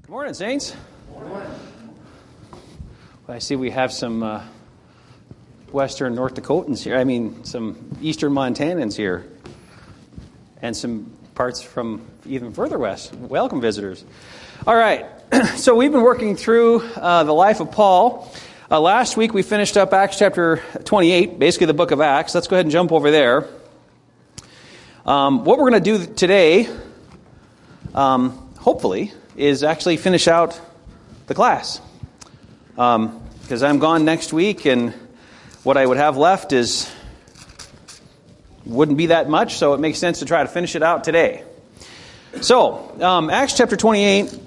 Good morning, Saints. Good morning. Well, I see we have some Western North Dakotans here. Some Eastern Montanans here. And some parts from even further west. Welcome, visitors. All right. So we've been working through the life of Paul. Last week we finished up Acts chapter 28, basically the book of Acts. Let's go ahead and jump over there. What we're going to do today, hopefully, is actually finish out the class. Because I'm gone next week, and what I would have left wouldn't be that much, so it makes sense to try to finish it out today. So, Acts chapter 28,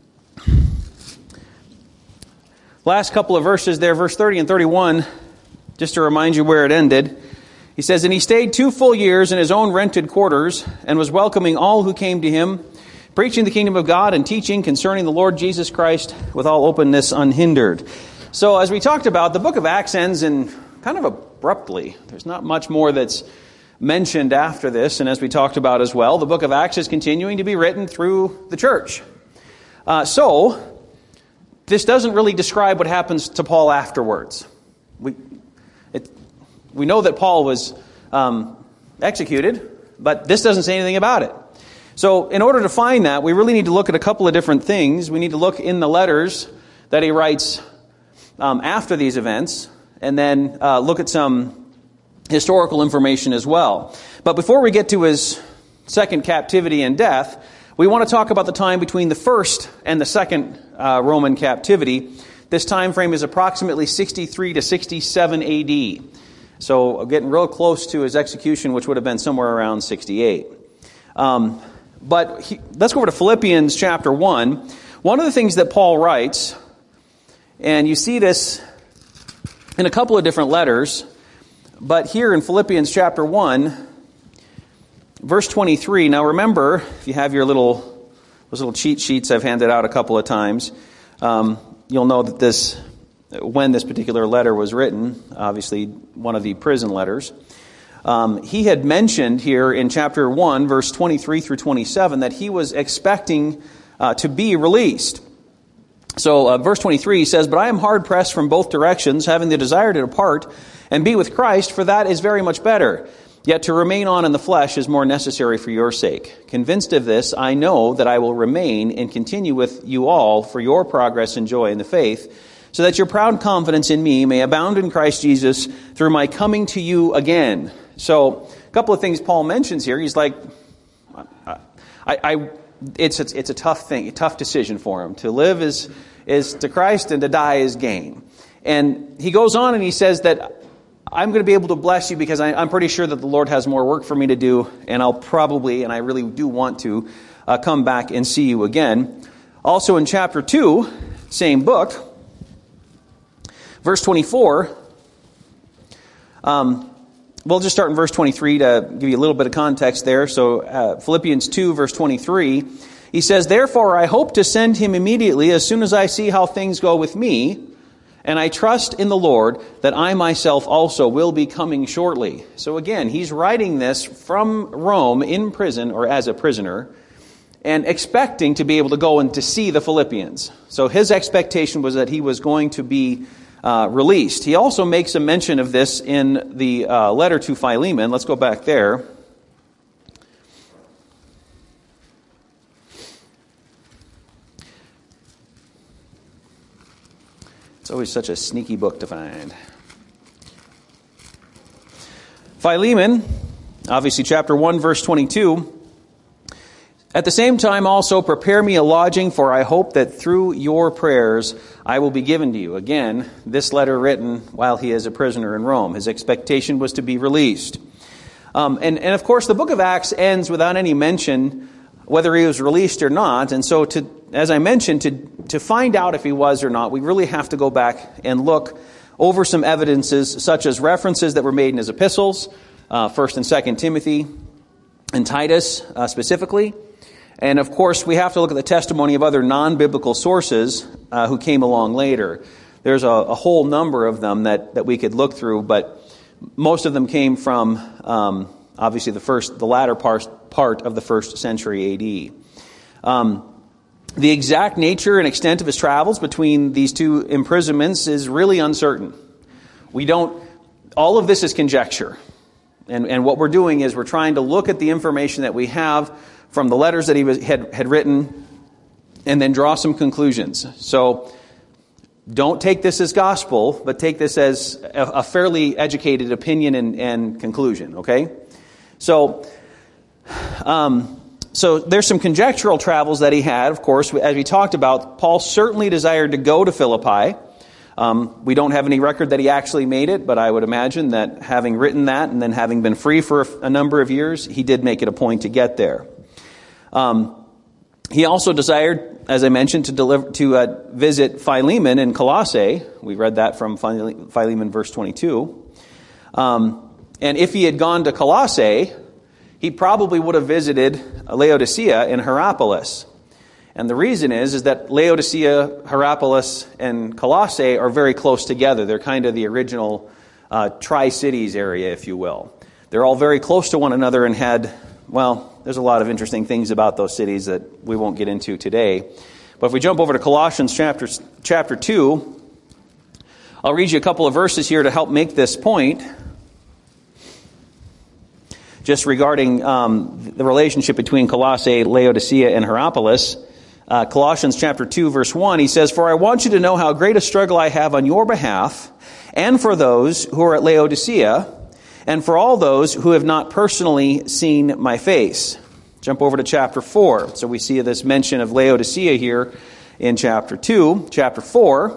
last couple of verses there, verse 30 and 31, just to remind you where it ended. He says, "And he stayed 2 full years in his own rented quarters, and was welcoming all who came to him, preaching the kingdom of God and teaching concerning the Lord Jesus Christ with all openness unhindered." So as we talked about, the book of Acts ends in kind of abruptly. There's not much more that's mentioned after this. And as we talked about as well, the book of Acts is continuing to be written through the church. So this doesn't really describe what happens to Paul afterwards. We know that Paul was executed, but this doesn't say anything about it. So in order to find that, we really need to look at a couple of different things. We need to look in the letters that he writes after these events, and then look at some historical information as well. But before we get to his second captivity and death, we want to talk about the time between the first and the second Roman captivity. This time frame is approximately 63 to 67 AD. So getting real close to his execution, which would have been somewhere around 68. Let's go over to Philippians chapter 1. One of the things that Paul writes, and you see this in a couple of different letters, but here in Philippians chapter 1, verse 23. Now remember, if you have those little cheat sheets I've handed out a couple of times, you'll know that when this particular letter was written, obviously one of the prison letters. He had mentioned here in chapter 1, verse 23 through 27, that he was expecting to be released. So verse 23 says, "But I am hard-pressed from both directions, having the desire to depart and be with Christ, for that is very much better. Yet to remain on in the flesh is more necessary for your sake. Convinced of this, I know that I will remain and continue with you all for your progress and joy in the faith, so that your proud confidence in me may abound in Christ Jesus through my coming to you again." So, a couple of things Paul mentions here. He's like, it's a tough thing, a tough decision for him. To live is to Christ, and to die is gain. And he goes on and he says that I'm going to be able to bless you because I'm pretty sure that the Lord has more work for me to do, and I really do want to come back and see you again. Also in chapter 2, same book, verse 24, we'll just start in verse 23 to give you a little bit of context there. So Philippians 2, verse 23, he says, "Therefore I hope to send him immediately as soon as I see how things go with me, and I trust in the Lord that I myself also will be coming shortly." So again, he's writing this from Rome in prison, or as a prisoner, and expecting to be able to go and to see the Philippians. So his expectation was that he was going to be released. He also makes a mention of this in the letter to Philemon. Let's go back there. It's always such a sneaky book to find. Philemon, obviously chapter 1, verse 22. "At the same time also prepare me a lodging, for I hope that through your prayers I will be given to you." Again, this letter written while he is a prisoner in Rome. His expectation was to be released. And of course the book of Acts ends without any mention whether he was released or not. And so as I mentioned, to find out if he was or not, we really have to go back and look over some evidences, such as references that were made in his epistles, 1st and 2nd Timothy and Titus specifically. And of course, we have to look at the testimony of other non-biblical sources who came along later. There's a whole number of them that we could look through, but most of them came from obviously the latter part of the 1st century AD. The exact nature and extent of his travels between these two imprisonments is really uncertain. All of this is conjecture. And what we're doing is we're trying to look at the information that we have from the letters that he had written and then draw some conclusions. So don't take this as gospel, but take this as a fairly educated opinion and conclusion, okay? So there's some conjectural travels that he had, of course. As we talked about, Paul certainly desired to go to Philippi. We don't have any record that he actually made it, but I would imagine that having written that and then having been free for a number of years, he did make it a point to get there. He also desired, as I mentioned, to visit Philemon in Colossae. We read that from Philemon verse 22. And if he had gone to Colossae, he probably would have visited Laodicea in Hierapolis. And the reason is that Laodicea, Hierapolis, and Colossae are very close together. They're kind of the original Tri-Cities area, if you will. They're all very close to one another and there's a lot of interesting things about those cities that we won't get into today. But if we jump over to Colossians chapter 2, I'll read you a couple of verses here to help make this point, just regarding the relationship between Colossae, Laodicea, and Hierapolis. Colossians chapter 2, verse 1, he says, "For I want you to know how great a struggle I have on your behalf, and for those who are at Laodicea, and for all those who have not personally seen my face." Jump over to chapter 4. So we see this mention of Laodicea here in chapter 2. Chapter 4,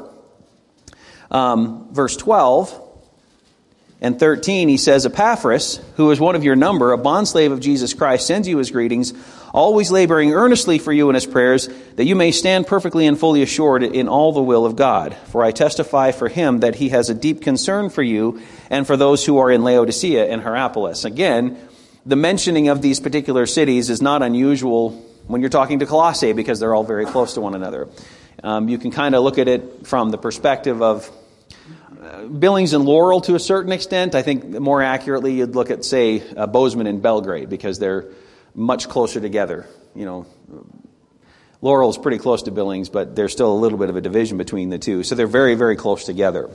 verse 12 and 13, he says, "Epaphras, who is one of your number, a bondslave of Jesus Christ, sends you his greetings, always laboring earnestly for you in his prayers, that you may stand perfectly and fully assured in all the will of God. For I testify for him that he has a deep concern for you and for those who are in Laodicea and Hierapolis." Again, the mentioning of these particular cities is not unusual when you're talking to Colossae because they're all very close to one another. You can kind of look at it from the perspective of Billings and Laurel to a certain extent. I think more accurately you'd look at, say, Bozeman and Belgrade because they're much closer together. Laurel is pretty close to Billings, but there's still a little bit of a division between the two. So they're very, very close together.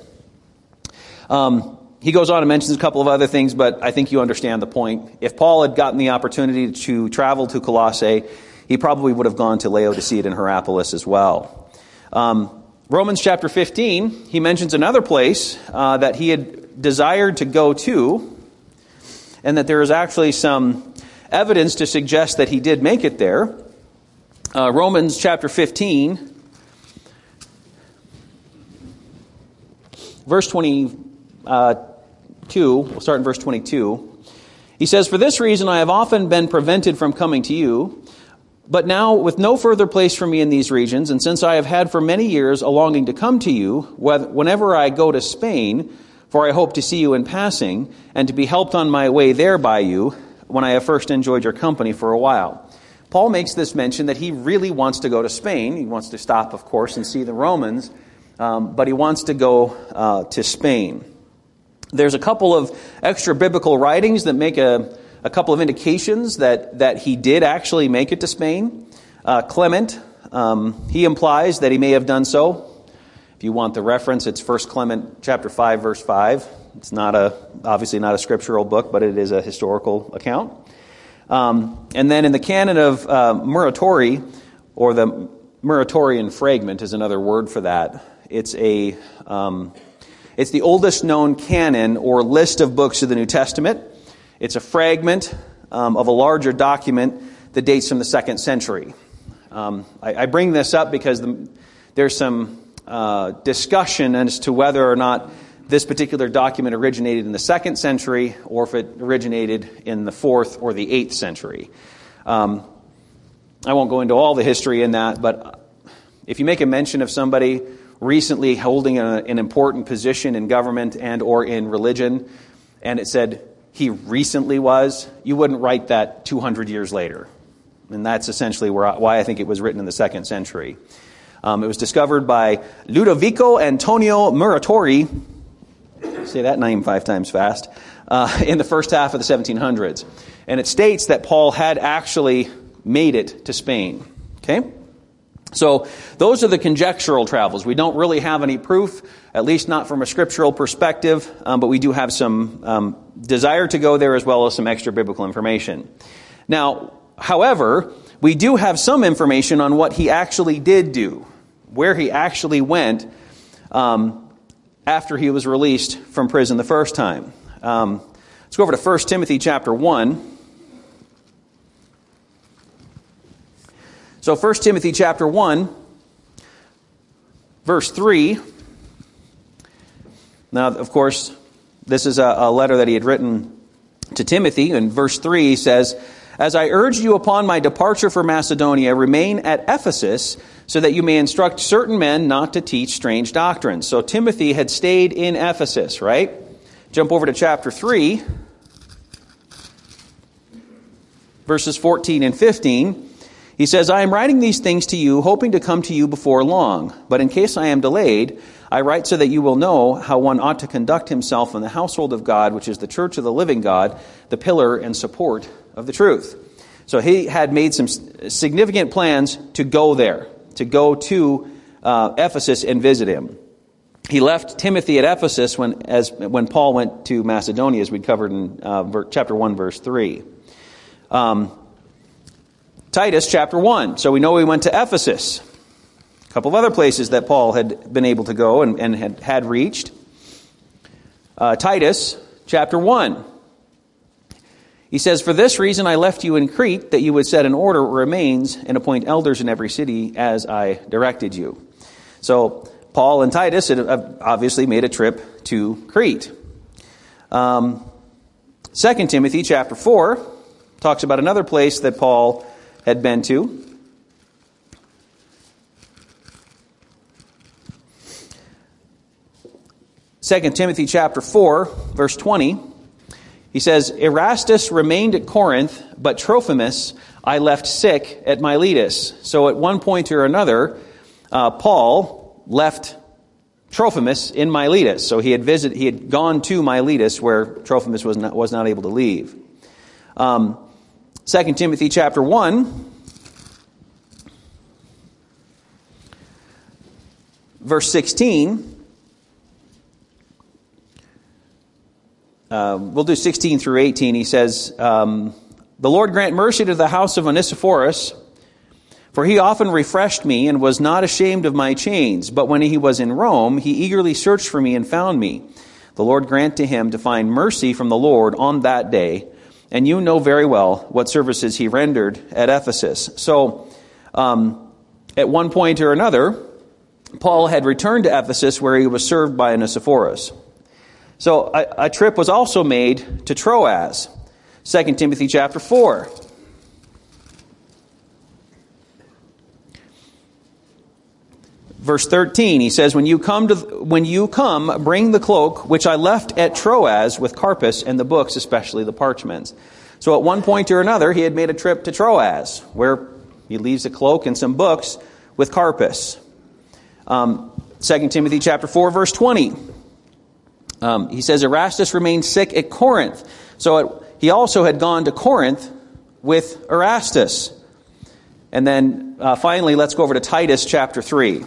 He goes on and mentions a couple of other things, but I think you understand the point. If Paul had gotten the opportunity to travel to Colossae, he probably would have gone to Laodicea and Hierapolis as well. Romans chapter 15, he mentions another place that he had desired to go to, and that there is actually some evidence to suggest that he did make it there. Romans chapter 15, verse 22, we'll start in verse 22. He says, "For this reason I have often been prevented from coming to you, but now with no further place for me in these regions, and since I have had for many years a longing to come to you, whenever I go to Spain, for I hope to see you in passing, and to be helped on my way there by you, when I have first enjoyed your company for a while." Paul makes this mention that he really wants to go to Spain. He wants to stop, of course, and see the Romans, but he wants to go to Spain. There's a couple of extra biblical writings that make a couple of indications that he did actually make it to Spain. Clement, he implies that he may have done so. If you want the reference, it's 1 Clement chapter 5, verse 5. It's obviously not a scriptural book, but it is a historical account. And then in the canon of Muratori, or the Muratorian fragment is another word for that. It's the oldest known canon or list of books of the New Testament. It's a fragment of a larger document that dates from the 2nd century. I bring this up because there's some discussion as to whether or not this particular document originated in the 2nd century or if it originated in the 4th or the 8th century. I won't go into all the history in that, but if you make a mention of somebody recently holding an important position in government and or in religion, and it said he recently was, you wouldn't write that 200 years later. And that's essentially why I think it was written in the 2nd century. It was discovered by Ludovico Antonio Muratori, say that name 5 times fast, in the first half of the 1700s. And it states that Paul had actually made it to Spain. Okay? So those are the conjectural travels. We don't really have any proof, at least not from a scriptural perspective, but we do have some desire to go there as well as some extra biblical information. Now, however, we do have some information on what he actually did do, where he actually went after he was released from prison the first time. Let's go over to 1 Timothy chapter 1. So 1 Timothy chapter 1, verse 3. Now, of course, this is a letter that he had written to Timothy. In verse 3, he says, "As I urged you upon my departure for Macedonia, remain at Ephesus, so that you may instruct certain men not to teach strange doctrines." So Timothy had stayed in Ephesus, right? Jump over to chapter 3, verses 14 and 15. He says, "I am writing these things to you, hoping to come to you before long. But in case I am delayed, I write so that you will know how one ought to conduct himself in the household of God, which is the church of the living God, the pillar and support of the truth." So he had made some significant plans to go there, to go to Ephesus and visit him. He left Timothy at Ephesus when Paul went to Macedonia, as we covered in chapter 1, verse 3. Titus chapter 1. So we know he went to Ephesus. A couple of other places that Paul had been able to go and had reached. Titus chapter 1. He says, "For this reason I left you in Crete, that you would set in order what remains and appoint elders in every city as I directed you." So Paul and Titus had obviously made a trip to Crete. 2 Timothy chapter 4 talks about another place that Paul had been to. Second Timothy chapter 4, verse 20, he says, "Erastus remained at Corinth, but Trophimus I left sick at Miletus." So at one point or another, Paul left Trophimus in Miletus. So he had gone to Miletus where Trophimus was not able to leave. 2 Timothy chapter 1, verse 16. We'll do 16 through 18. He says, "The Lord grant mercy to the house of Onesiphorus, for he often refreshed me and was not ashamed of my chains. But when he was in Rome, he eagerly searched for me and found me. The Lord grant to him to find mercy from the Lord on that day. And you know very well what services he rendered at Ephesus." So, at one point or another, Paul had returned to Ephesus where he was served by Onesiphorus. So, a trip was also made to Troas. 2 Timothy chapter 4. Verse 13, he says, when you come, bring the cloak which I left at Troas with Carpus and the books, especially the parchments. So at one point or another, he had made a trip to Troas, where he leaves a cloak and some books with Carpus. 2 Timothy chapter 4, verse 20. He says, "Erastus remained sick at Corinth." So he also had gone to Corinth with Erastus. And then finally, let's go over to Titus chapter 3.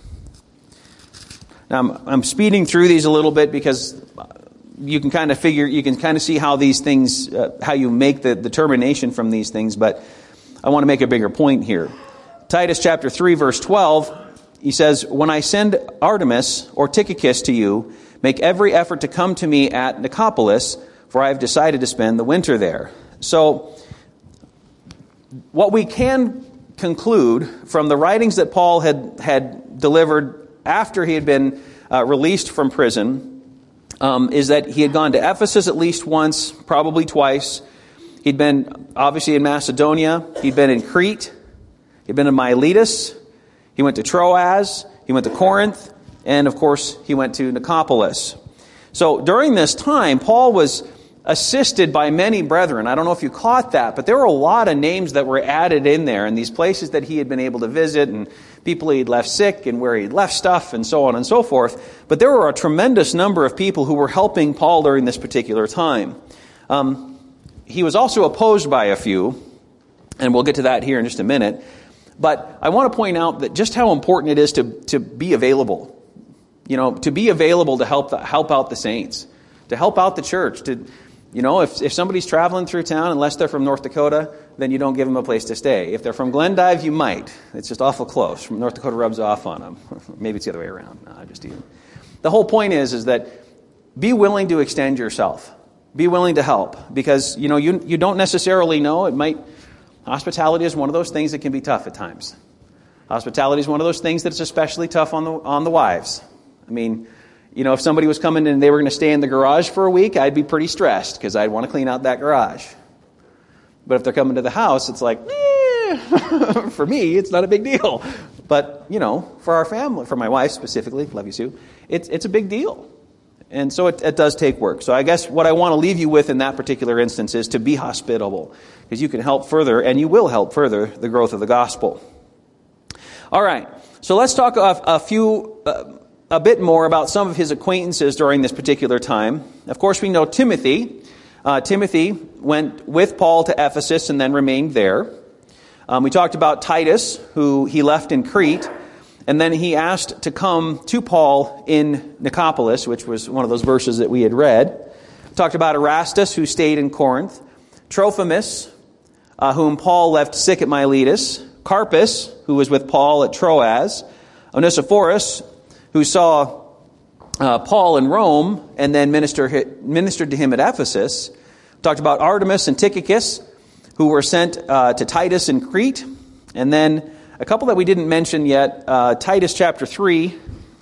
Now, I'm speeding through these a little bit because you can kind of see how these things, how you make the determination from these things, but I want to make a bigger point here. Titus chapter 3, verse 12, he says, "When I send Artemas or Tychicus to you, make every effort to come to me at Nicopolis, for I have decided to spend the winter there." So, what we can conclude from the writings that Paul had delivered after he had been released from prison is that he had gone to Ephesus at least once, probably twice. He'd been obviously in Macedonia. He'd been in Crete. He'd been in Miletus. He went to Troas. He went to Corinth. And of course, he went to Nicopolis. So during this time, Paul was assisted by many brethren. I don't know if you caught that, but there were a lot of names that were added in there, and these places that he had been able to visit, and people he'd left sick, and where he'd left stuff, and so on and so forth. But there were a tremendous number of people who were helping Paul during this particular time. He was also opposed by a few, and we'll get to that here in just a minute. But I want to point out that just how important it is to be available. To be available to help out the saints, to help out the church. If somebody's traveling through town, unless they're from North Dakota, then you don't give them a place to stay. If they're from Glendive, you might. It's just awful close. From North Dakota rubs off on them. Maybe it's the other way around. No, I'm just teasing. The whole point is that be willing to extend yourself. Be willing to help, because you don't necessarily know. Hospitality is one of those things that can be tough at times. Hospitality is one of those things that's especially tough on the wives. I mean, if somebody was coming and they were going to stay in the garage for a week, I'd be pretty stressed because I'd want to clean out that garage. But if they're coming to the house, it's like, for me, it's not a big deal. But, for our family, for my wife specifically, love you, Sue, it's a big deal. And so it does take work. So I guess what I want to leave you with in that particular instance is to be hospitable, because you can help further, and you will help further, the growth of the gospel. All right, so let's talk a bit more about some of his acquaintances during this particular time. Of course, we know Timothy. Timothy went with Paul to Ephesus and then remained there. We talked about Titus, who he left in Crete, and then he asked to come to Paul in Nicopolis, which was one of those verses that we had read. We talked about Erastus, who stayed in Corinth. Trophimus, whom Paul left sick at Miletus. Carpus, who was with Paul at Troas. Onesiphorus, who saw Paul in Rome and then ministered to him at Ephesus. We talked about Artemas and Tychicus, who were sent to Titus in Crete. And then a couple that we didn't mention yet, Titus chapter 3,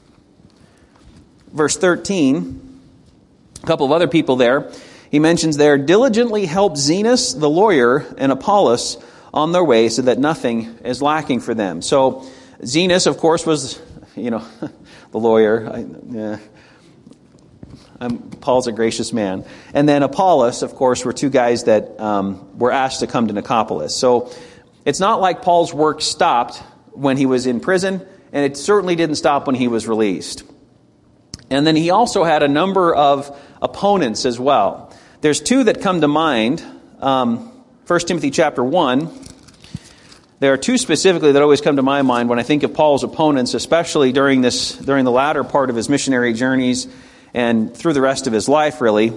verse 13. A couple of other people there. He mentions there, diligently help Zenas the lawyer and Apollos on their way so that nothing is lacking for them. So Zenas, of course, was, the lawyer. Paul's a gracious man. And then Apollos, of course, were two guys that were asked to come to Nicopolis. So it's not like Paul's work stopped when he was in prison, and it certainly didn't stop when he was released. And then he also had a number of opponents as well. There's two that come to mind. 1 Timothy chapter 1. There are two specifically that always come to my mind when I think of Paul's opponents, especially during the latter part of his missionary journeys and through the rest of his life, really.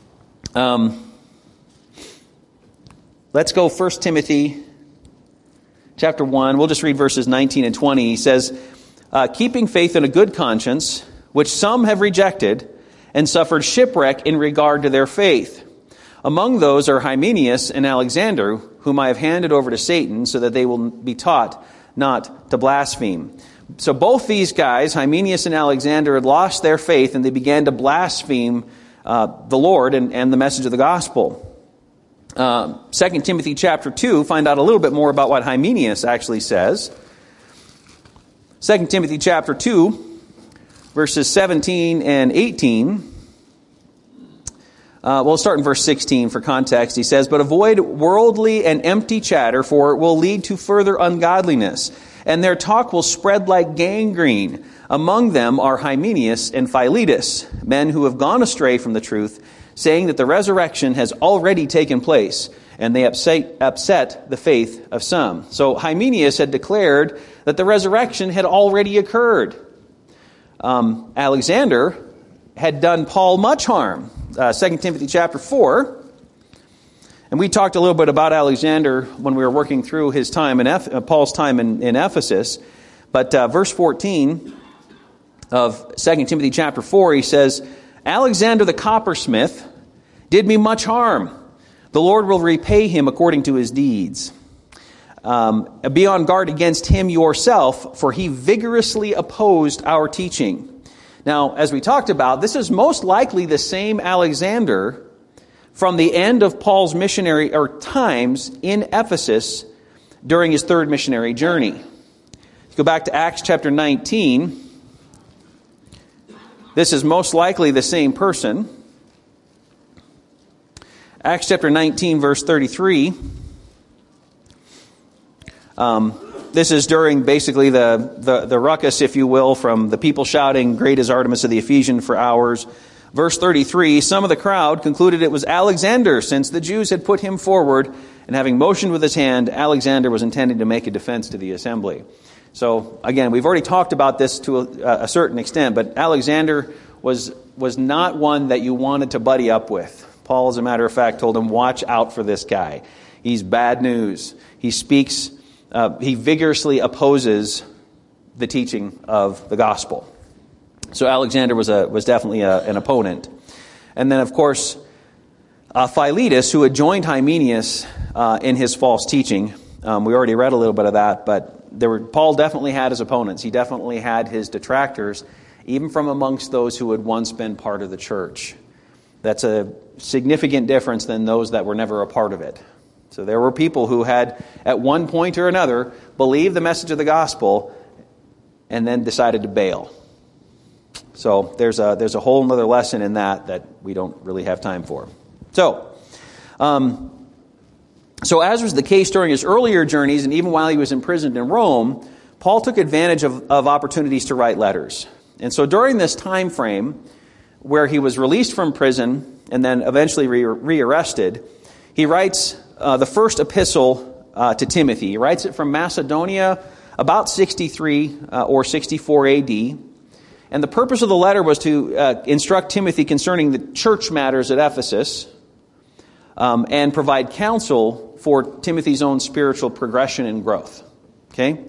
Let's go 1 Timothy chapter 1. We'll just read verses 19 and 20. He says, keeping faith and a good conscience, which some have rejected and suffered shipwreck in regard to their faith. Among those are Hymenaeus and Alexander, whom I have handed over to Satan, so that they will be taught not to blaspheme. So both these guys, Hymenaeus and Alexander, had lost their faith, and they began to blaspheme the Lord and the message of the gospel. 2 Timothy chapter 2, find out a little bit more about what Hymenaeus actually says. 2 Timothy chapter 2, verses 17 and 18. We'll start in verse 16 for context. He says, but avoid worldly and empty chatter, for it will lead to further ungodliness, and their talk will spread like gangrene. Among them are Hymenaeus and Philetus, men who have gone astray from the truth, saying that the resurrection has already taken place, and they upset the faith of some. So Hymenaeus had declared that the resurrection had already occurred. Alexander had done Paul much harm. 2 Timothy chapter 4. And we talked a little bit about Alexander when we were working through his time Paul's time in Ephesus. But verse 14 of 2 Timothy chapter 4, he says, Alexander the coppersmith did me much harm. The Lord will repay him according to his deeds. Be on guard against him yourself, for he vigorously opposed our teaching. Now, as we talked about, this is most likely the same Alexander from the end of Paul's missionary times in Ephesus during his third missionary journey. Go back to Acts chapter 19. This is most likely the same person. Acts chapter 19, verse 33. This is during basically the ruckus, if you will, from the people shouting, "Great is Artemis of the Ephesians," for hours. Verse 33, some of the crowd concluded it was Alexander, since the Jews had put him forward and having motioned with his hand, Alexander was intending to make a defense to the assembly. So, again, we've already talked about this to a certain extent, but Alexander was not one that you wanted to buddy up with. Paul, as a matter of fact, told him, watch out for this guy. He's bad news. He speaks, he vigorously opposes the teaching of the gospel. So Alexander was definitely an opponent. And then, of course, Philetus, who had joined Hymenaeus in his false teaching. We already read a little bit of that, but Paul definitely had his opponents. He definitely had his detractors, even from amongst those who had once been part of the church. That's a significant difference than those that were never a part of it. So there were people who had, at one point or another, believed the message of the gospel and then decided to bail. So there's a whole other lesson in that we don't really have time for. So as was the case during his earlier journeys, and even while he was imprisoned in Rome, Paul took advantage of opportunities to write letters. And so during this time frame, where he was released from prison and then eventually rearrested, he writes the first epistle to Timothy. He writes it from Macedonia about 63 or 64 AD. And the purpose of the letter was to instruct Timothy concerning the church matters at Ephesus and provide counsel for Timothy's own spiritual progression and growth. Okay?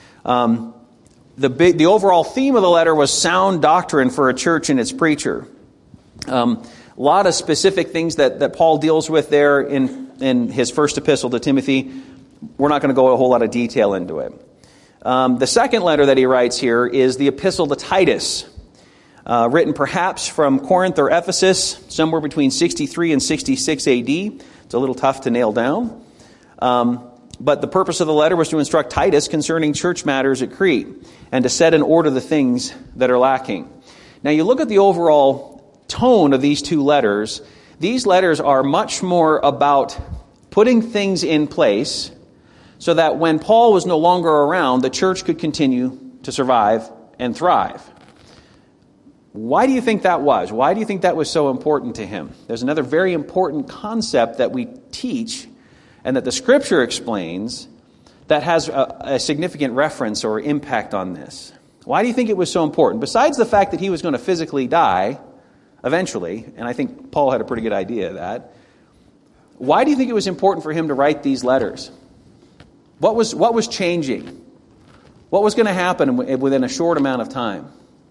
The overall theme of the letter was sound doctrine for a church and its preacher. A lot of specific things that Paul deals with there in his first epistle to Timothy. We're not going to go a whole lot of detail into it. The second letter that he writes here is the epistle to Titus, written perhaps from Corinth or Ephesus, somewhere between 63 and 66 AD. It's a little tough to nail down. But the purpose of the letter was to instruct Titus concerning church matters at Crete and to set in order the things that are lacking. Now you look at the overall tone of these two letters. These letters are much more about putting things in place so that when Paul was no longer around, the church could continue to survive and thrive. Why do you think that was? Why do you think that was so important to him? There's another very important concept that we teach and that the Scripture explains that has a significant reference or impact on this. Why do you think it was so important? Besides the fact that he was going to physically die eventually, and I think Paul had a pretty good idea of that, why do you think it was important for him to write these letters? What was changing? What was going to happen within a short amount of time?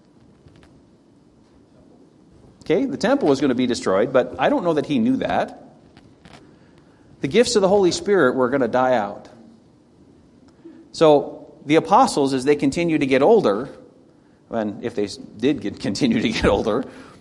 Okay, the temple was going to be destroyed, but I don't know that he knew that. The gifts of the Holy Spirit were going to die out. So the apostles, as they continue to get older, and if they did continue to get older,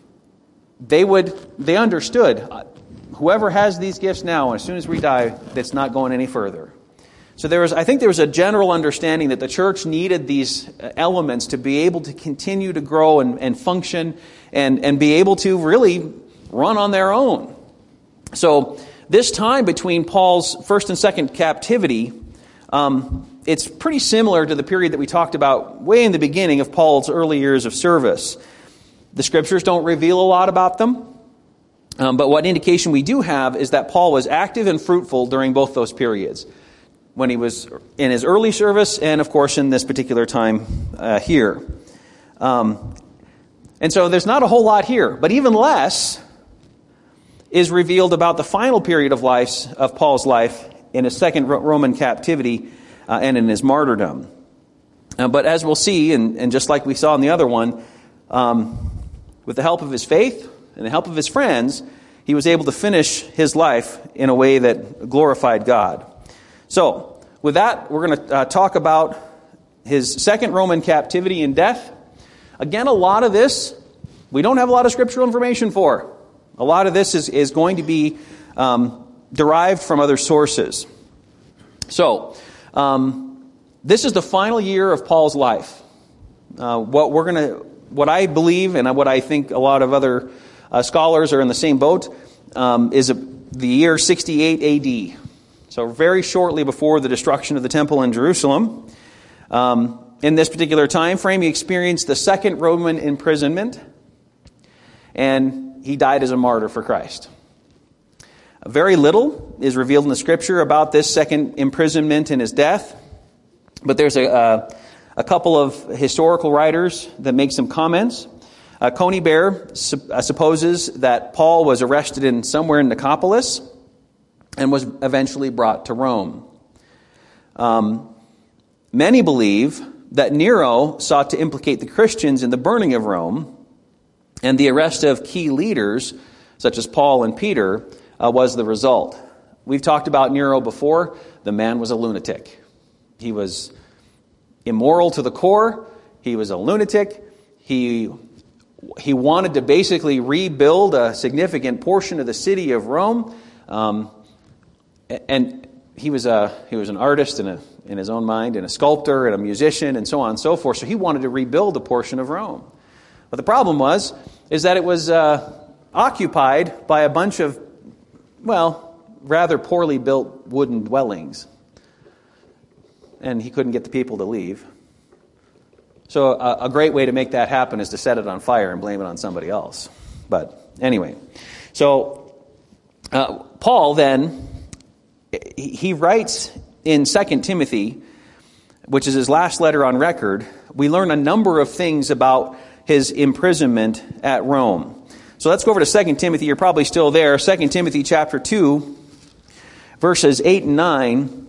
they understood, whoever has these gifts now, as soon as we die, it's not going any further. So I think there was a general understanding that the church needed these elements to be able to continue to grow and function and be able to really run on their own. So this time between Paul's first and second captivity, it's pretty similar to the period that we talked about way in the beginning of Paul's early years of service. The Scriptures don't reveal a lot about them, but what indication we do have is that Paul was active and fruitful during both those periods, when he was in his early service and, of course, in this particular time here. And so there's not a whole lot here, but even less is revealed about the final period of Paul's life in his second Roman captivity and in his martyrdom. But as we'll see, and just like we saw in the other one, with the help of his faith and the help of his friends, he was able to finish his life in a way that glorified God. So, with that, we're going to talk about his second Roman captivity and death. Again, a lot of this, we don't have a lot of scriptural information for. A lot of this is going to be derived from other sources. So, this is the final year of Paul's life. What I believe, and what I think a lot of other scholars are in the same boat, is the year 68 AD. So very shortly before the destruction of the temple in Jerusalem. In this particular time frame, he experienced the second Roman imprisonment, and he died as a martyr for Christ. Very little is revealed in the Scripture about this second imprisonment and his death, but there's a couple of historical writers that make some comments. Conybeare supposes that Paul was arrested somewhere in Nicopolis and was eventually brought to Rome. Many believe that Nero sought to implicate the Christians in the burning of Rome, and the arrest of key leaders, such as Paul and Peter, was the result. We've talked about Nero before. The man was a lunatic. He was immoral to the core. He was a lunatic. He wanted to basically rebuild a significant portion of the city of Rome, and he was an artist in his own mind, and a sculptor, and a musician, and so on and so forth. So he wanted to rebuild a portion of Rome. But the problem is that it was occupied by a bunch of, rather poorly built wooden dwellings. And he couldn't get the people to leave. So a great way to make that happen is to set it on fire and blame it on somebody else. But anyway, so Paul then, he writes in 2 Timothy, which is his last letter on record, we learn a number of things about his imprisonment at Rome. So let's go over to 2 Timothy. You're probably still there. 2 Timothy chapter 2, verses 8 and 9.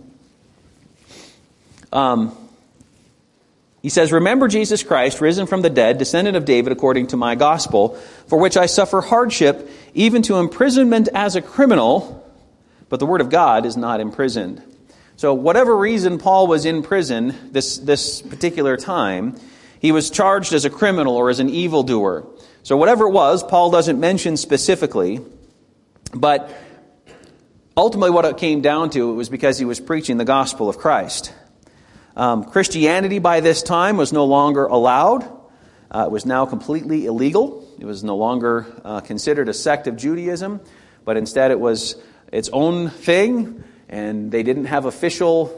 He says, "Remember Jesus Christ, risen from the dead, descendant of David according to my gospel, for which I suffer hardship, even to imprisonment as a criminal, but the word of God is not imprisoned." So whatever reason Paul was in prison this particular time, he was charged as a criminal or as an evildoer. So whatever it was, Paul doesn't mention specifically, but ultimately what it came down to, it was because he was preaching the gospel of Christ. Christianity by this time was no longer allowed. It was now completely illegal. It was no longer considered a sect of Judaism, but instead it was its own thing, and they didn't have official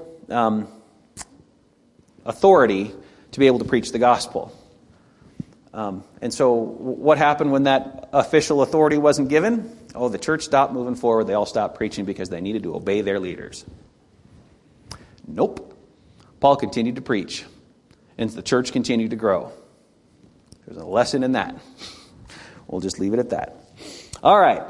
authority to be able to preach the gospel. And so what happened when that official authority wasn't given? Oh, the church stopped moving forward. They all stopped preaching because they needed to obey their leaders. Nope. Paul continued to preach, and the church continued to grow. There's a lesson in that. We'll just leave it at that. All right.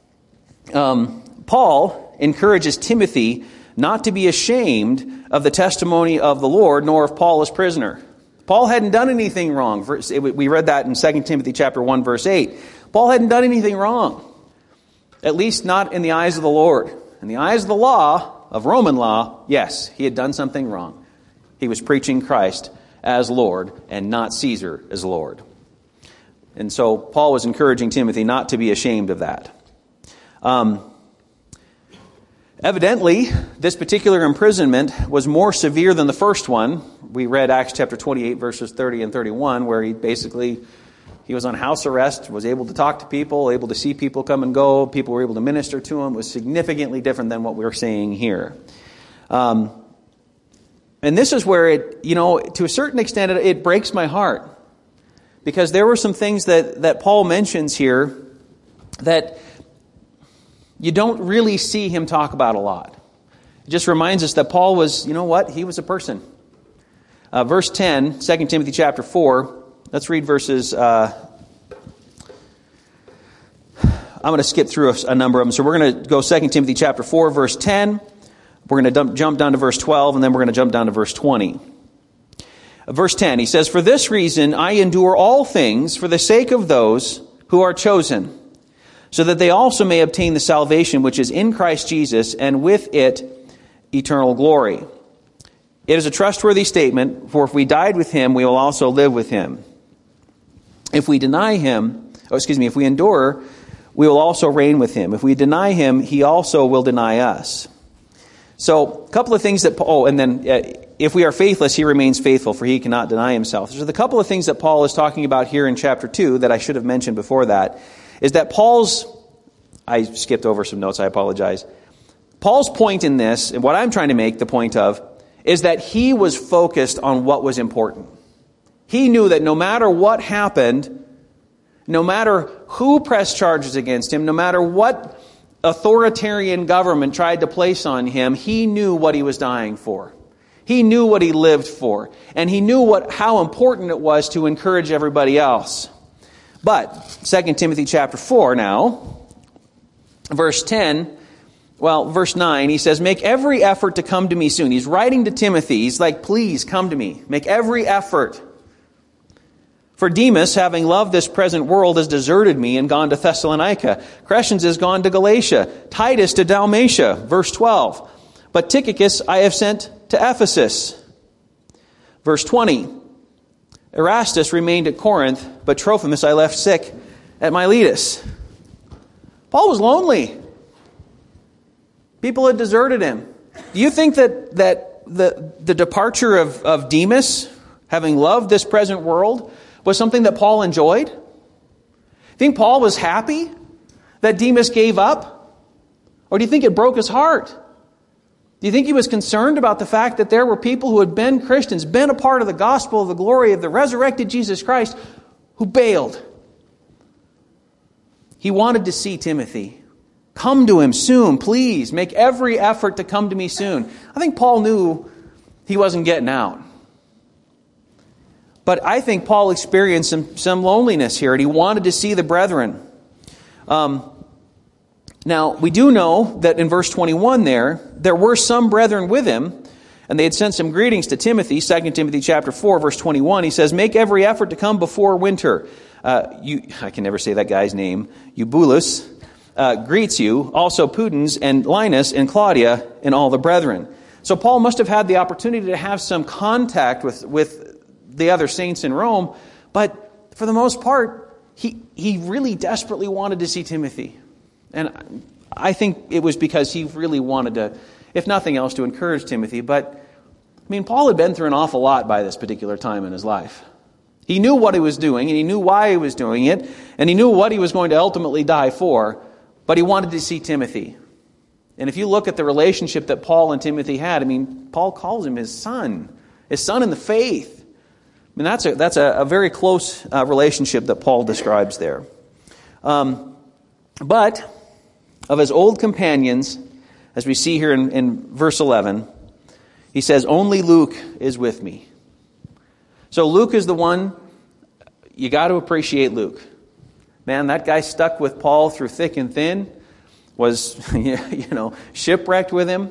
Paul encourages Timothy not to be ashamed of the testimony of the Lord, nor of Paul as prisoner. Paul hadn't done anything wrong. We read that in 2 Timothy chapter 1, verse 8. Paul hadn't done anything wrong, at least not in the eyes of the Lord. In the eyes of the law, of Roman law, yes, he had done something wrong. He was preaching Christ as Lord and not Caesar as Lord. And so Paul was encouraging Timothy not to be ashamed of that. Evidently, this particular imprisonment was more severe than the first one. We read Acts chapter 28, verses 30 and 31, where he was on house arrest, was able to talk to people, able to see people come and go. People were able to minister to him. It was significantly different than what we're seeing here. And this is where it, to a certain extent, it breaks my heart. Because there were some things that Paul mentions here that you don't really see him talk about a lot. It just reminds us that Paul was, he was a person. Verse 10, 2 Timothy chapter 4, let's read verses, I'm going to skip through a number of them. So we're going to go 2 Timothy chapter 4, verse 10. We're going to jump down to verse 12, and then we're going to jump down to verse 20. Verse 10, he says, "For this reason I endure all things for the sake of those who are chosen, so that they also may obtain the salvation which is in Christ Jesus, and with it eternal glory. It is a trustworthy statement, for if we died with him, we will also live with him. If we if we endure, we will also reign with him. If we deny him, he also will deny us." So, a couple of things that Paul, and then if we are faithless, he remains faithful, for he cannot deny himself. So, the couple of things that Paul is talking about here in chapter 2 that I should have mentioned before that is that I skipped over some notes, I apologize. Paul's point in this, and what I'm trying to make the point of, is that he was focused on what was important. He knew that no matter what happened, no matter who pressed charges against him, no matter what authoritarian government tried to place on him, he knew what he was dying for. He knew what he lived for. And he knew how important it was to encourage everybody else. But 2 Timothy chapter 4 now, verse 9, he says, make every effort to come to me soon. He's writing to Timothy. He's like, please come to me. Make every effort. For Demas, having loved this present world, has deserted me and gone to Thessalonica. Crescens has gone to Galatia. Titus to Dalmatia. Verse 12. But Tychicus I have sent to Ephesus. Verse 20. Erastus remained at Corinth, but Trophimus I left sick at Miletus. Paul was lonely. People had deserted him. Do you think that the departure of Demas, having loved this present world, was something that Paul enjoyed? Think Paul was happy that Demas gave up? Or do you think it broke his heart? Do you think he was concerned about the fact that there were people who had been Christians, been a part of the gospel of the glory of the resurrected Jesus Christ, who bailed? He wanted to see Timothy. Come to him soon, please. Make every effort to come to me soon. I think Paul knew he wasn't getting out. But I think Paul experienced some loneliness here, and he wanted to see the brethren. Now, we do know that in verse 21 there were some brethren with him, and they had sent some greetings to Timothy. 2 Timothy chapter 4, verse 21, he says, make every effort to come before winter. I can never say that guy's name. Eubulus greets you, also Pudens and Linus and Claudia and all the brethren. So Paul must have had the opportunity to have some contact with the other saints in Rome, but for the most part, he really desperately wanted to see Timothy. And I think it was because he really wanted to, if nothing else, to encourage Timothy. But, I mean, Paul had been through an awful lot by this particular time in his life. He knew what he was doing, and he knew why he was doing it, and he knew what he was going to ultimately die for, but he wanted to see Timothy. And if you look at the relationship that Paul and Timothy had, I mean, Paul calls him his son in the faith. I mean, that's a very close relationship that Paul describes there. But of his old companions, as we see here in verse 11, he says, only Luke is with me. So Luke is the one, you got to appreciate Luke. Man, that guy stuck with Paul through thick and thin, was, shipwrecked with him,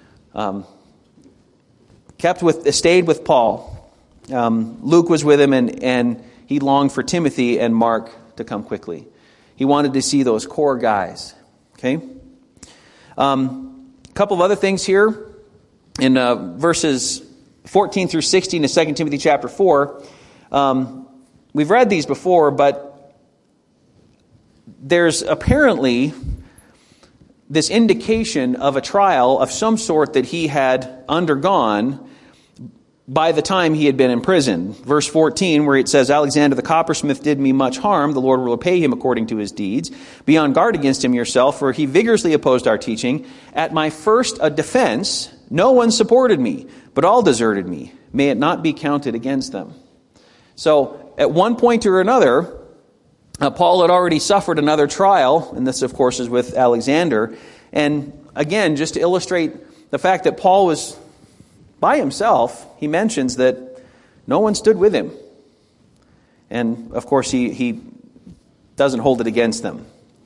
stayed with Paul. Luke was with him, and he longed for Timothy and Mark to come quickly. He wanted to see those core guys. Okay? A couple of other things here. In verses 14 through 16 of 2 Timothy chapter 4, we've read these before, but there's apparently this indication of a trial of some sort that he had undergone by the time he had been imprisoned. Verse 14, where it says, Alexander the coppersmith did me much harm. The Lord will repay him according to his deeds. Be on guard against him yourself, for he vigorously opposed our teaching. At my first defense, no one supported me, but all deserted me. May it not be counted against them. So, at one point or another, Paul had already suffered another trial, and this, of course, is with Alexander. And again, just to illustrate the fact that Paul was by himself, he mentions that no one stood with him. And, of course, he doesn't hold it against them.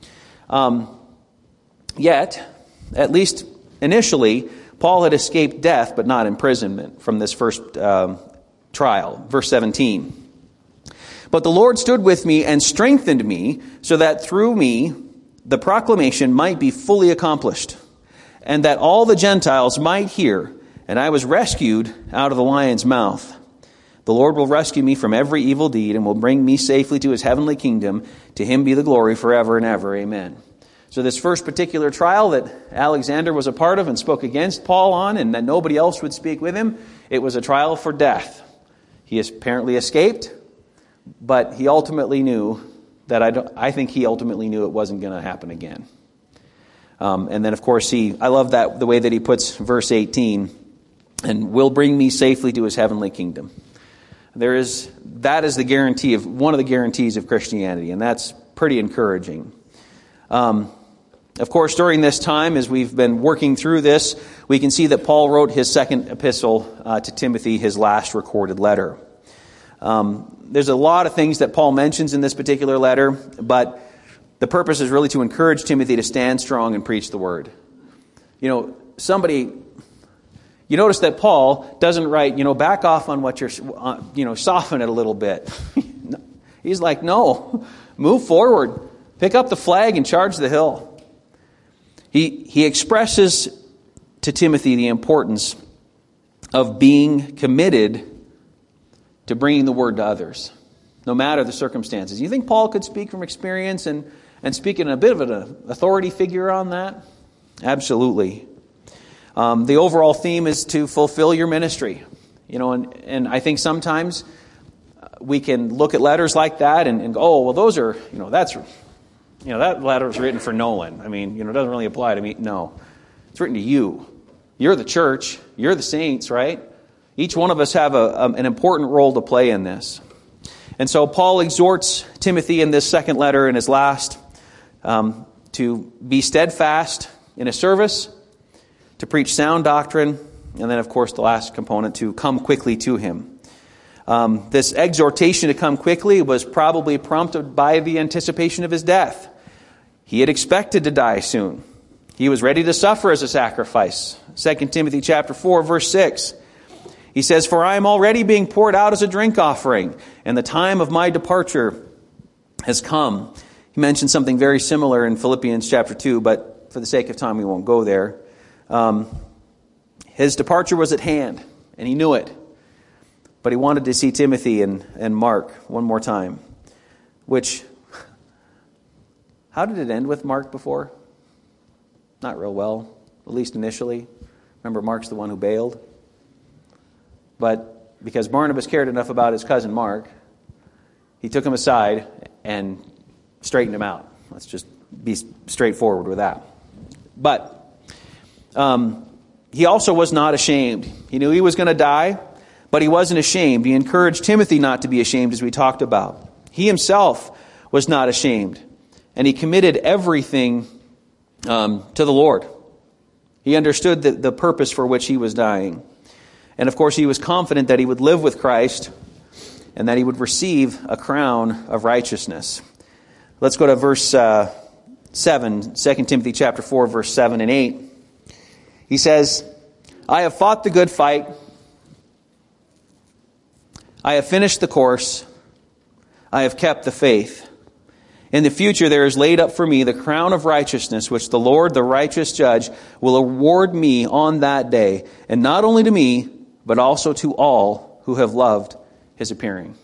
Yet, at least initially, Paul had escaped death, but not imprisonment from this first trial. Verse 17. But the Lord stood with me and strengthened me, so that through me the proclamation might be fully accomplished, and that all the Gentiles might hear. And I was rescued out of the lion's mouth. The Lord will rescue me from every evil deed and will bring me safely to his heavenly kingdom. To him be the glory forever and ever. Amen. So this first particular trial that Alexander was a part of and spoke against Paul on, and that nobody else would speak with him, it was a trial for death. He apparently escaped, but he ultimately knew that I think he ultimately knew it wasn't going to happen again. And then, of course, I love that the way that he puts verse 18, and will bring me safely to his heavenly kingdom. That is the guarantee of one of the guarantees of Christianity, and that's pretty encouraging. Of course, during this time, as we've been working through this, we can see that Paul wrote his second epistle to Timothy, his last recorded letter. There's a lot of things that Paul mentions in this particular letter, but the purpose is really to encourage Timothy to stand strong and preach the word. You notice that Paul doesn't write, back off on what you're, soften it a little bit. He's like, no, move forward. Pick up the flag and charge the hill. He expresses to Timothy the importance of being committed to bringing the word to others, no matter the circumstances. You think Paul could speak from experience and speak in a bit of an authority figure on that? Absolutely. The overall theme is to fulfill your ministry. And I think sometimes we can look at letters like that and go, oh, well, those are, that letter was written for Nolan. It doesn't really apply to me. No, it's written to you. You're the church. You're the saints, right? Each one of us have an important role to play in this. And so Paul exhorts Timothy in this second letter, in his last, to be steadfast in his service, to preach sound doctrine, and then, of course, the last component, to come quickly to him. This exhortation to come quickly was probably prompted by the anticipation of his death. He had expected to die soon. He was ready to suffer as a sacrifice. 2 Timothy chapter 4, verse 6. He says, "For I am already being poured out as a drink offering, and the time of my departure has come." He mentioned something very similar in Philippians chapter 2, but for the sake of time we won't go there. His departure was at hand, and he knew it. But he wanted to see Timothy and Mark one more time. Which, how did it end with Mark before? Not real well, at least initially. Remember, Mark's the one who bailed. But because Barnabas cared enough about his cousin Mark, he took him aside and straightened him out. Let's just be straightforward with that. But he also was not ashamed. He knew he was going to die, but he wasn't ashamed. He encouraged Timothy not to be ashamed, as we talked about. He himself was not ashamed, and he committed everything to the Lord. He understood the purpose for which he was dying. And of course, he was confident that he would live with Christ and that he would receive a crown of righteousness. Let's go to verse 7, 2 Timothy chapter 4, verse 7 and 8. He says, "I have fought the good fight. I have finished the course. I have kept the faith. In the future there is laid up for me the crown of righteousness, which the Lord, the righteous judge, will award me on that day, and not only to me, but also to all who have loved his appearing."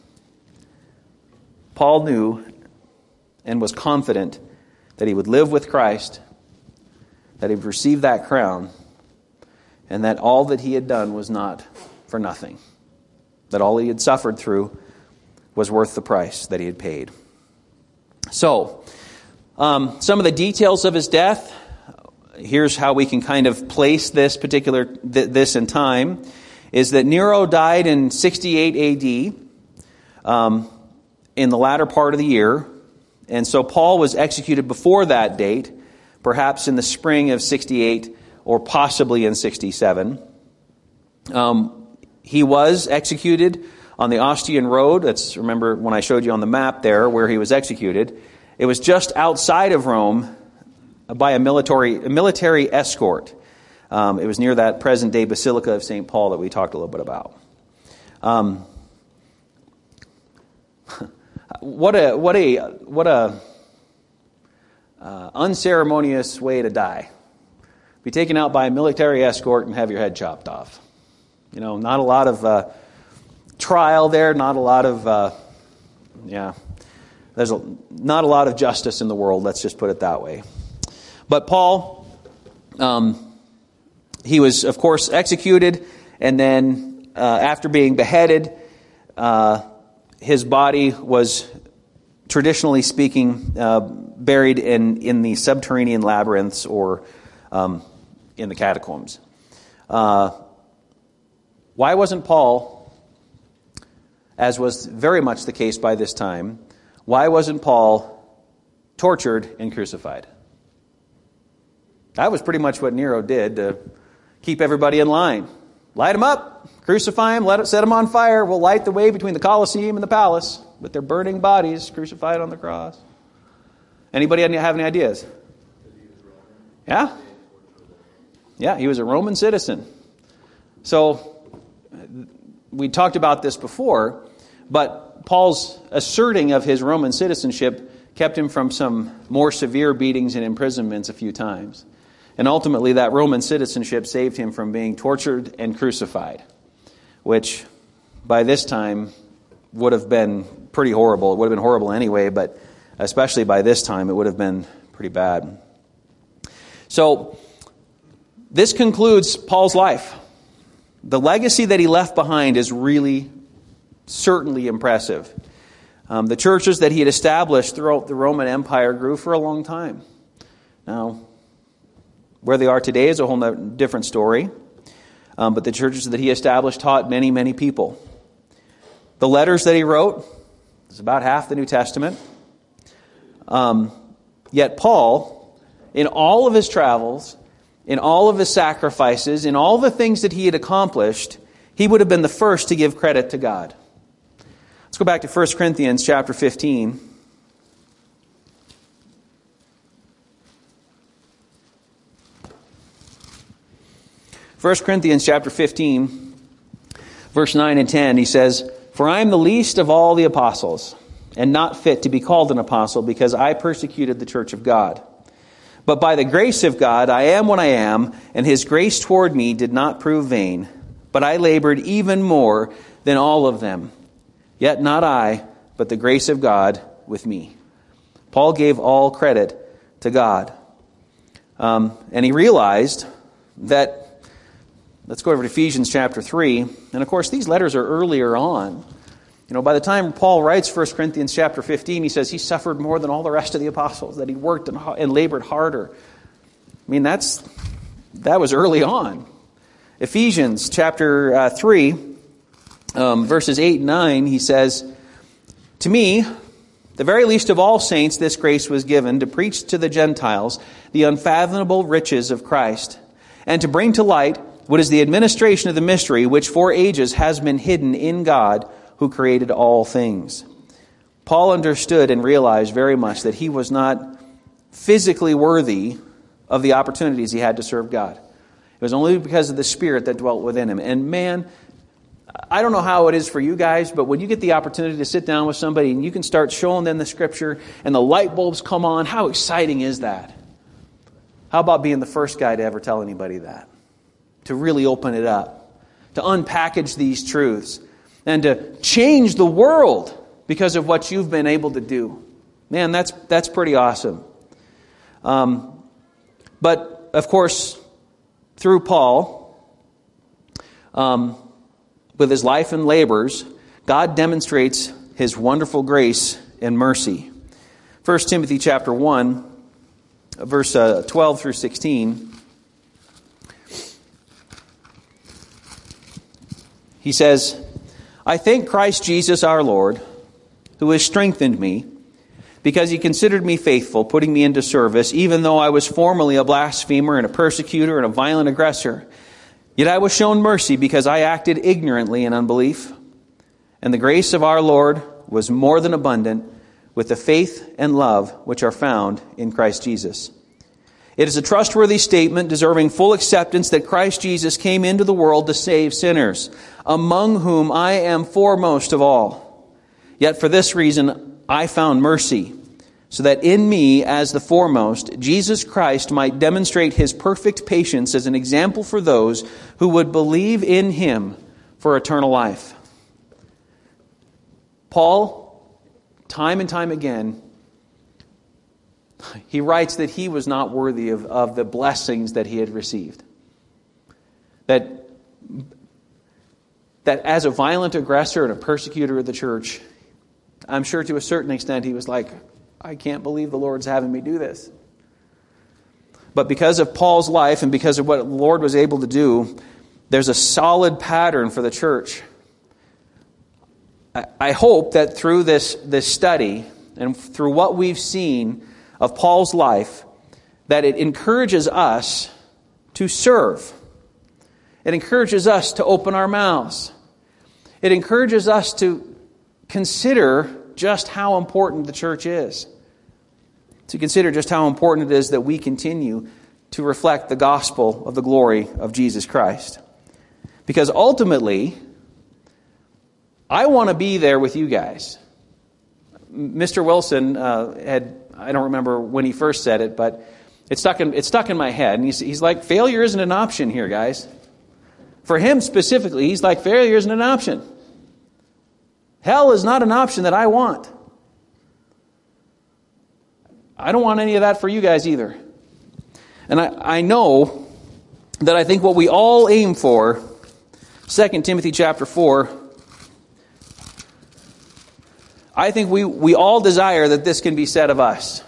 Paul knew and was confident that he would live with Christ, that he would receive that crown, and that all that he had done was not for nothing. That all he had suffered through was worth the price that he had paid. So, some of the details of his death, here's how we can kind of place this in time, is that Nero died in 68 AD, in the latter part of the year, and so Paul was executed before that date, perhaps in the spring of 68 or possibly in 67. He was executed on the Ostian Road. Remember when I showed you on the map there where he was executed. It was just outside of Rome by a military escort. It was near that present-day Basilica of St. Paul that we talked a little bit about. What a unceremonious way to die. Be taken out by a military escort and have your head chopped off. Not a lot of trial there. Not a lot of there's not a lot of justice in the world. Let's just put it that way. But Paul, he was, of course, executed, and then after being beheaded, his body was, traditionally speaking, buried in the subterranean labyrinths or in the catacombs. Why wasn't Paul, as was very much the case by this time, why wasn't Paul tortured and crucified? That was pretty much what Nero did to keep everybody in line. Light them up, crucify them, set them on fire. We'll light the way between the Colosseum and the palace with their burning bodies crucified on the cross. Anybody have any ideas? Yeah? Yeah, he was a Roman citizen. So, we talked about this before, but Paul's asserting of his Roman citizenship kept him from some more severe beatings and imprisonments a few times. And ultimately, that Roman citizenship saved him from being tortured and crucified, which by this time would have been pretty horrible. It would have been horrible anyway, but especially by this time, it would have been pretty bad. So, this concludes Paul's life. The legacy that he left behind is really, certainly impressive. The churches that he had established throughout the Roman Empire grew for a long time. Now, where they are today is a whole different story. But the churches that he established taught many, many people. The letters that he wrote is about half the New Testament. Yet Paul, in all of his travels, in all of his sacrifices, in all the things that he had accomplished, he would have been the first to give credit to God. Let's go back to 1 Corinthians chapter 15. First Corinthians chapter 15, verse 9 and 10, he says, "For I am the least of all the apostles, and not fit to be called an apostle, because I persecuted the church of God. But by the grace of God I am what I am, and his grace toward me did not prove vain. But I labored even more than all of them. Yet not I, but the grace of God with me." Paul gave all credit to God. And he realized that, let's go over to Ephesians chapter 3. And of course, these letters are earlier on. By the time Paul writes 1 Corinthians chapter 15, he says he suffered more than all the rest of the apostles, that he worked and labored harder. I mean, that was early on. Ephesians chapter 3, verses 8 and 9, he says, "To me, the very least of all saints, this grace was given to preach to the Gentiles the unfathomable riches of Christ, and to bring to light what is the administration of the mystery, which for ages has been hidden in God, who created all things." Paul understood and realized very much that he was not physically worthy of the opportunities he had to serve God. It was only because of the Spirit that dwelt within him. And man, I don't know how it is for you guys, but when you get the opportunity to sit down with somebody and you can start showing them the Scripture and the light bulbs come on, how exciting is that? How about being the first guy to ever tell anybody that? To really open it up, to unpackage these truths, and to change the world because of what you've been able to do. Man, that's pretty awesome. But, of course, through Paul, with his life and labors, God demonstrates his wonderful grace and mercy. 1 Timothy chapter 1, verse 12 through 16, he says, "I thank Christ Jesus our Lord, who has strengthened me, because he considered me faithful, putting me into service, even though I was formerly a blasphemer and a persecutor and a violent aggressor. Yet I was shown mercy because I acted ignorantly in unbelief. And the grace of our Lord was more than abundant with the faith and love which are found in Christ Jesus. It is a trustworthy statement deserving full acceptance that Christ Jesus came into the world to save sinners, among whom I am foremost of all. Yet for this reason I found mercy, so that in me as the foremost, Jesus Christ might demonstrate his perfect patience as an example for those who would believe in him for eternal life." Paul, time and time again, he writes that he was not worthy of the blessings that he had received. That as a violent aggressor and a persecutor of the church, I'm sure to a certain extent he was like, I can't believe the Lord's having me do this. But because of Paul's life and because of what the Lord was able to do, there's a solid pattern for the church. I hope that through this study and through what we've seen of Paul's life, that it encourages us to serve. It encourages us to open our mouths. It encourages us to consider just how important the church is. To consider just how important it is that we continue to reflect the gospel of the glory of Jesus Christ. Because ultimately, I want to be there with you guys. Mr. Wilson I don't remember when he first said it, but it stuck in my head. And he's like, failure isn't an option here, guys. For him specifically, he's like, failure isn't an option. Hell is not an option that I want. I don't want any of that for you guys either. And I know that I think what we all aim for, 2 Timothy chapter 4, I think we all desire that this can be said of us.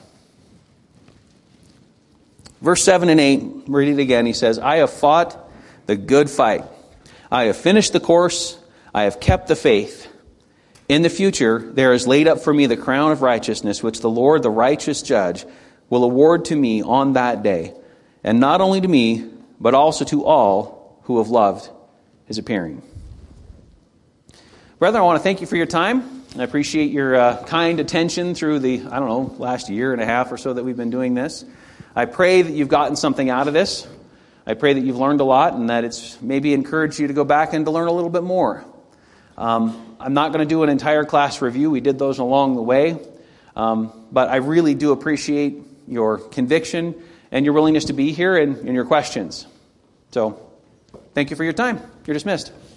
Verse 7 and 8, read it again. He says, I have fought the good fight. I have finished the course. I have kept the faith. In the future, there is laid up for me the crown of righteousness, which the Lord, the righteous judge, will award to me on that day. And not only to me, but also to all who have loved his appearing. Brethren, I want to thank you for your time. I appreciate your kind attention through the, last year and a half or so that we've been doing this. I pray that you've gotten something out of this. I pray that you've learned a lot and that it's maybe encouraged you to go back and to learn a little bit more. I'm not going to do an entire class review. We did those along the way. But I really do appreciate your conviction and your willingness to be here and your questions. So, thank you for your time. You're dismissed.